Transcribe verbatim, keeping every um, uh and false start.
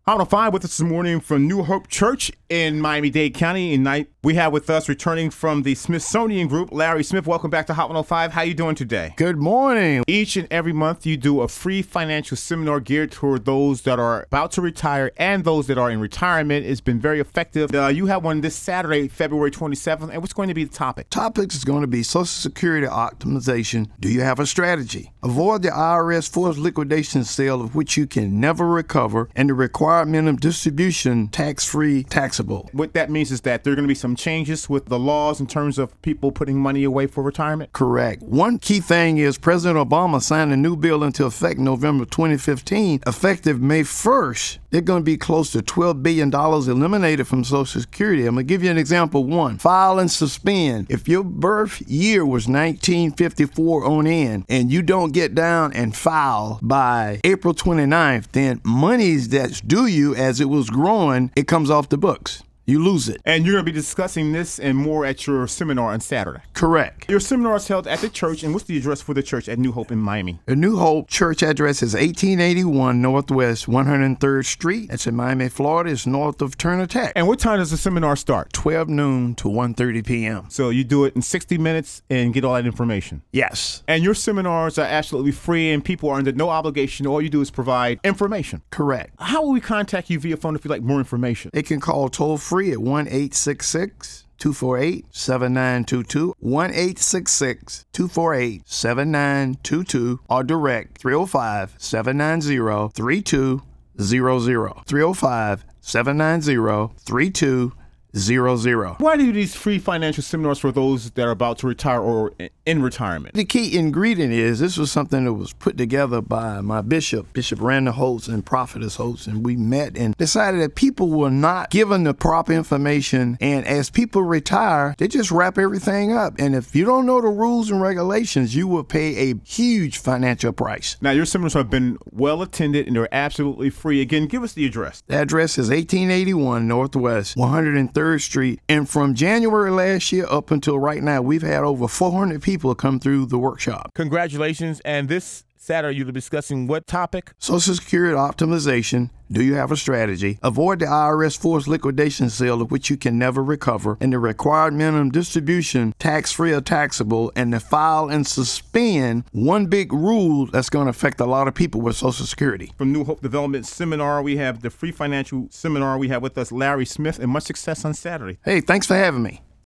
Hot on Five with us this morning from New Hope Church in Miami-Dade County. And night we have with us, returning from the Smithsonian Group, Larry Smith. Welcome back to Hot one oh five. How you doing today? Good morning. Each and every month you do a free financial seminar geared toward those that are about to retire and those that are in retirement. It's been very effective. Uh, you have one this Saturday, February twenty-seventh. And what's going to be the topic? Topic is going to be Social Security optimization. Do you have a strategy? Avoid the I R S forced liquidation sale of which you can never recover, and the required minimum distribution tax-free taxable. What that means is that there are going to be some changes with the laws in terms of people putting money away for retirement? Correct. One key thing is President Obama signed a new bill into effect November twenty fifteen. Effective May first, they're going to be close to twelve billion dollars eliminated from Social Security. I'm going to give you an example. One, file and suspend. If your birth year was nineteen fifty-four on in and you don't get down and file by April twenty-ninth, then monies that's due you as it was growing, it comes off the books. You lose it. And you're going to be discussing this and more at your seminar on Saturday. Correct. Your seminar is held at the church, and what's the address for the church at New Hope in Miami? The New Hope church address is eighteen eighty-one Northwest one hundred third Street. That's in Miami, Florida. It's north of Turner Tech. And what time does the seminar start? twelve noon to one thirty p.m. So you do it in sixty minutes and get all that information? Yes. And your seminars are absolutely free, and people are under no obligation. All you do is provide information. Correct. How will we contact you via phone if you'd like more information? They can call toll free at one eight six six, two four eight, seven nine two two, one eight six six, two four eight, seven nine two two, or direct three oh five, seven nine zero, three two zero zero, three oh five, seven nine zero, three two zero zero. Why do these free financial seminars for those that are about to retire or in retirement? The key ingredient is this was something that was put together by my bishop, Bishop Randall Holtz and Prophetess Holtz, and we met and decided that people were not given the proper information, and as people retire, they just wrap everything up. And if you don't know the rules and regulations, you will pay a huge financial price. Now, your seminars have been well attended and they're absolutely free. Again, give us the address. The address is eighteen eighty-one Northwest one hundred third Street. And from January last year up until right now, we've had over four hundred people come through the workshop. Congratulations. And this Saturday, you'll be discussing what topic? Social Security optimization. Do you have a strategy? Avoid the I R S forced liquidation sale of which you can never recover, and the required minimum distribution tax-free or taxable, and the file and suspend. One big rule that's going to affect a lot of people with Social Security. From New Hope Development Seminar, we have the free financial seminar. We have with us Larry Smith, and much success on Saturday. Hey, thanks for having me.